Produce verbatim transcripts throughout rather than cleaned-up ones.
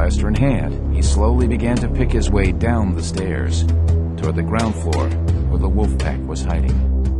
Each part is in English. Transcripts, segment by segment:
Blaster in hand, he slowly began to pick his way down the stairs, toward the ground floor where the wolf pack was hiding.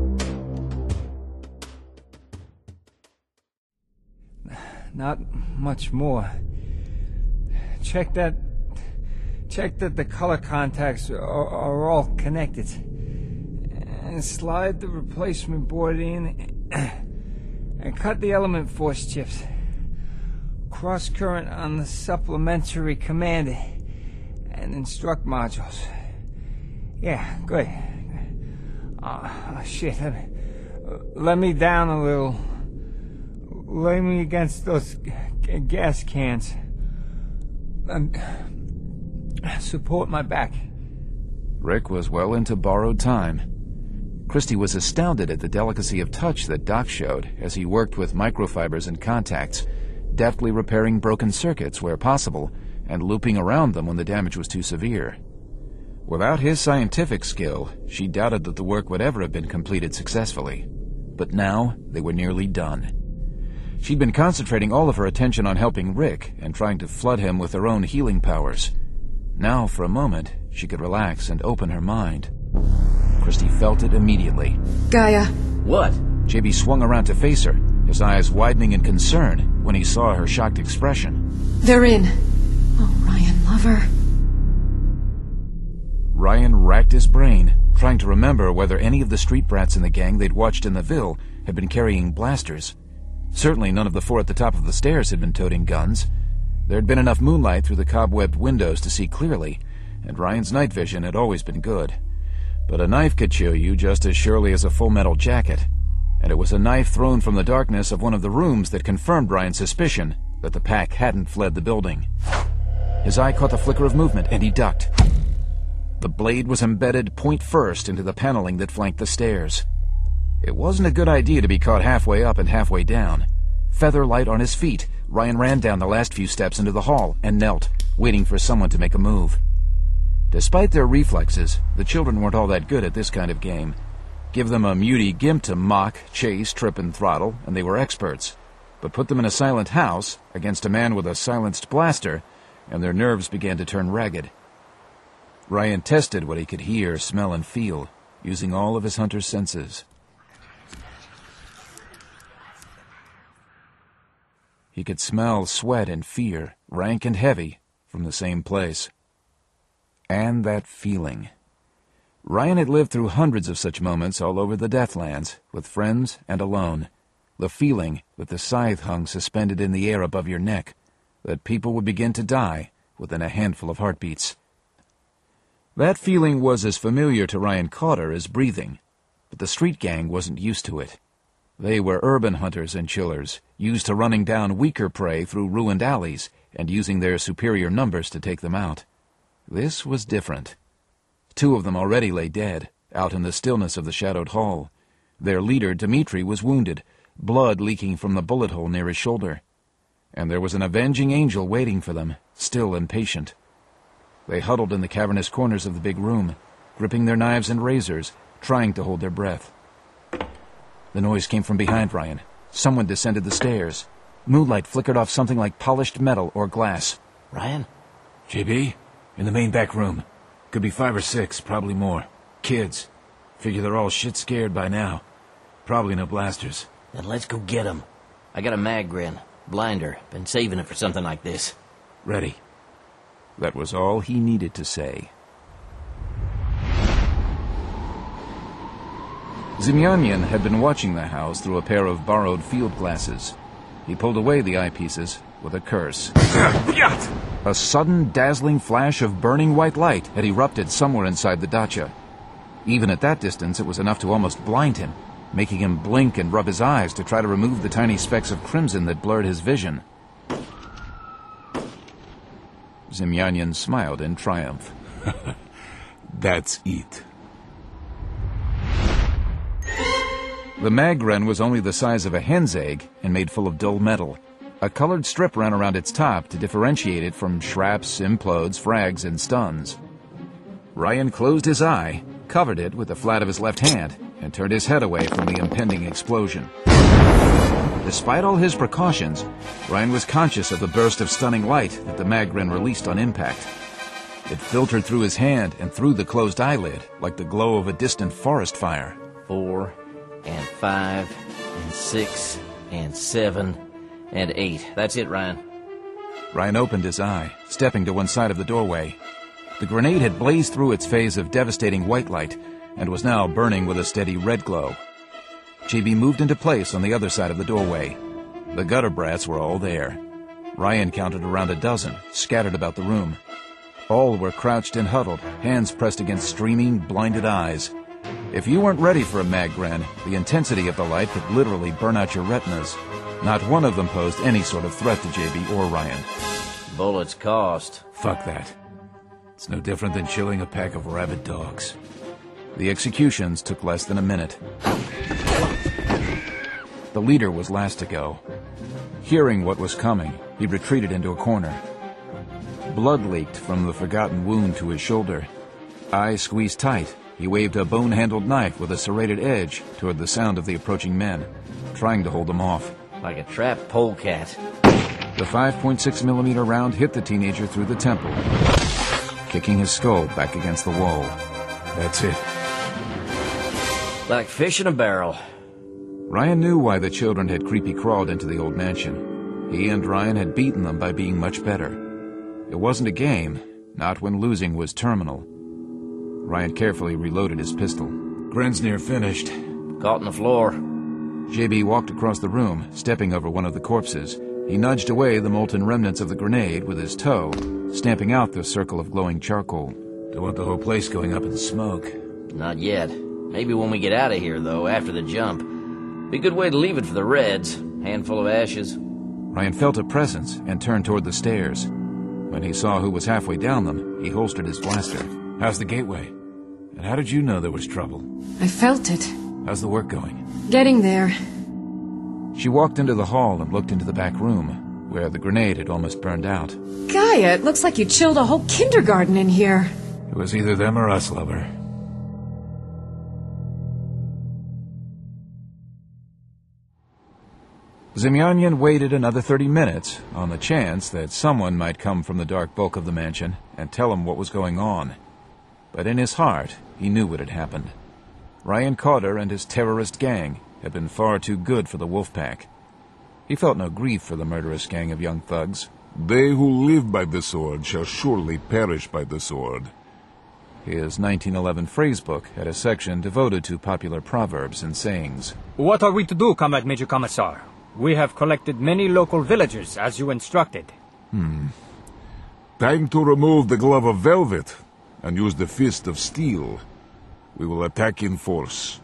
Not much more. Check that... Check that the color contacts are, are all connected. And slide the replacement board in and cut the element force chips. Cross current on the supplementary command and instruct modules. Yeah, good. Oh, oh shit. Let me, let me down a little. Lay me against those g- gas cans. And support my back. Rick was well into borrowed time. Christy was astounded at the delicacy of touch that Doc showed as he worked with microfibers and contacts, deftly repairing broken circuits where possible and looping around them when the damage was too severe. Without his scientific skill, she doubted that the work would ever have been completed successfully. But now they were nearly done. She'd been concentrating all of her attention on helping Rick and trying to flood him with her own healing powers. Now, for a moment, she could relax and open her mind. Christy felt it immediately. Gaia. What? J B swung around to face her, his eyes widening in concern when he saw her shocked expression. They're in. Oh, Ryan, lover. Ryan racked his brain, trying to remember whether any of the street brats in the gang they'd watched in the Ville had been carrying blasters. Certainly none of the four at the top of the stairs had been toting guns. There'd been enough moonlight through the cobwebbed windows to see clearly, and Ryan's night vision had always been good. But a knife could chill you just as surely as a full metal jacket, and it was a knife thrown from the darkness of one of the rooms that confirmed Ryan's suspicion that the pack hadn't fled the building. His eye caught the flicker of movement, and he ducked. The blade was embedded point first into the paneling that flanked the stairs. It wasn't a good idea to be caught halfway up and halfway down. Feather light on his feet, Ryan ran down the last few steps into the hall and knelt, waiting for someone to make a move. Despite their reflexes, the children weren't all that good at this kind of game. Give them a muty gimp to mock, chase, trip, and throttle, and they were experts. But put them in a silent house, against a man with a silenced blaster, and their nerves began to turn ragged. Ryan tested what he could hear, smell, and feel, using all of his hunter's senses. He could smell sweat and fear, rank and heavy, from the same place. And that feeling. Ryan had lived through hundreds of such moments all over the Deathlands, with friends and alone. The feeling that the scythe hung suspended in the air above your neck, that people would begin to die within a handful of heartbeats. That feeling was as familiar to Ryan Cotter as breathing, but the street gang wasn't used to it. They were urban hunters and chillers, used to running down weaker prey through ruined alleys and using their superior numbers to take them out. This was different. Two of them already lay dead, out in the stillness of the shadowed hall. Their leader, Dimitri, was wounded, blood leaking from the bullet hole near his shoulder. And there was an avenging angel waiting for them, still impatient. They huddled in the cavernous corners of the big room, gripping their knives and razors, trying to hold their breath. The noise came from behind Ryan. Someone descended the stairs. Moonlight flickered off something like polished metal or glass. Ryan? J B? In the main back room. Could be five or six, probably more. Kids. Figure they're all shit scared by now. Probably no blasters. Then let's go get them. I got a mag grin. Blinder. Been saving it for something like this. Ready. That was all he needed to say. Zemyanian had been watching the house through a pair of borrowed field glasses. He pulled away the eyepieces with a curse. A sudden, dazzling flash of burning white light had erupted somewhere inside the dacha. Even at that distance, it was enough to almost blind him, making him blink and rub his eyes to try to remove the tiny specks of crimson that blurred his vision. Zemyanian smiled in triumph. That's it. The magren was only the size of a hen's egg and made full of dull metal. A colored strip ran around its top to differentiate it from shrapps, implodes, frags, and stuns. Ryan closed his eye, covered it with the flat of his left hand, and turned his head away from the impending explosion. Despite all his precautions, Ryan was conscious of the burst of stunning light that the Magren released on impact. It filtered through his hand and through the closed eyelid like the glow of a distant forest fire. Four, and five, and six, and seven, and eight. That's it, Ryan. Ryan opened his eye, stepping to one side of the doorway. The grenade had blazed through its phase of devastating white light and was now burning with a steady red glow. J B moved into place on the other side of the doorway. The gutter brats were all there. Ryan counted around a dozen, scattered about the room. All were crouched and huddled, hands pressed against streaming, blinded eyes. If you weren't ready for a Magren, the intensity of the light could literally burn out your retinas. Not one of them posed any sort of threat to J B or Ryan. Bullets cost. Fuck that. It's no different than chilling a pack of rabid dogs. The executions took less than a minute. The leader was last to go. Hearing what was coming, he retreated into a corner. Blood leaked from the forgotten wound to his shoulder. Eyes squeezed tight, he waved a bone-handled knife with a serrated edge toward the sound of the approaching men, trying to hold them off. Like a trapped polecat. The five point six millimeter round hit the teenager through the temple, kicking his skull back against the wall. That's it. Like fish in a barrel. Ryan knew why the children had creepy crawled into the old mansion. He and Ryan had beaten them by being much better. It wasn't a game, not when losing was terminal. Ryan carefully reloaded his pistol. Gren's near finished. Caught on the floor. J B walked across the room, stepping over one of the corpses. He nudged away the molten remnants of the grenade with his toe, stamping out the circle of glowing charcoal. Don't want the whole place going up in smoke. Not yet. Maybe when we get out of here, though, after the jump. Be a good way to leave it for the Reds. Handful of ashes. Ryan felt a presence and turned toward the stairs. When he saw who was halfway down them, he holstered his blaster. How's the gateway? And how did you know there was trouble? I felt it. How's the work going? Getting there. She walked into the hall and looked into the back room, where the grenade had almost burned out. Gaia, it looks like you chilled a whole kindergarten in here. It was either them or us, lover. Zemyonyan waited another thirty minutes on the chance that someone might come from the dark bulk of the mansion and tell him what was going on. But in his heart, he knew what had happened. Ryan Carter and his terrorist gang had been far too good for the Wolfpack. He felt no grief for the murderous gang of young thugs. They who live by the sword shall surely perish by the sword. His nineteen eleven phrasebook had a section devoted to popular proverbs and sayings. What are we to do, Comrade Major Commissar? We have collected many local villagers, as you instructed. Hmm. Time to remove the glove of velvet and use the fist of steel. We will attack in force.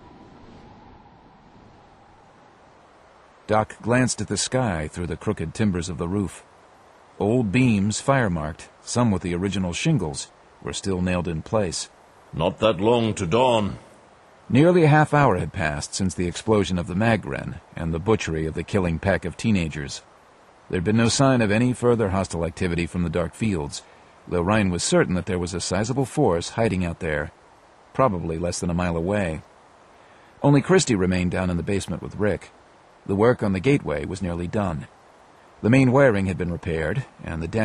Doc glanced at the sky through the crooked timbers of the roof. Old beams, fire-marked, some with the original shingles, were still nailed in place. Not that long to dawn. Nearly a half hour had passed since the explosion of the Magren and the butchery of the killing pack of teenagers. There'd been no sign of any further hostile activity from the dark fields, though Ryan was certain that there was a sizable force hiding out there, probably less than a mile away. Only Christie remained down in the basement with Rick. The work on the gateway was nearly done. The main wiring had been repaired, and the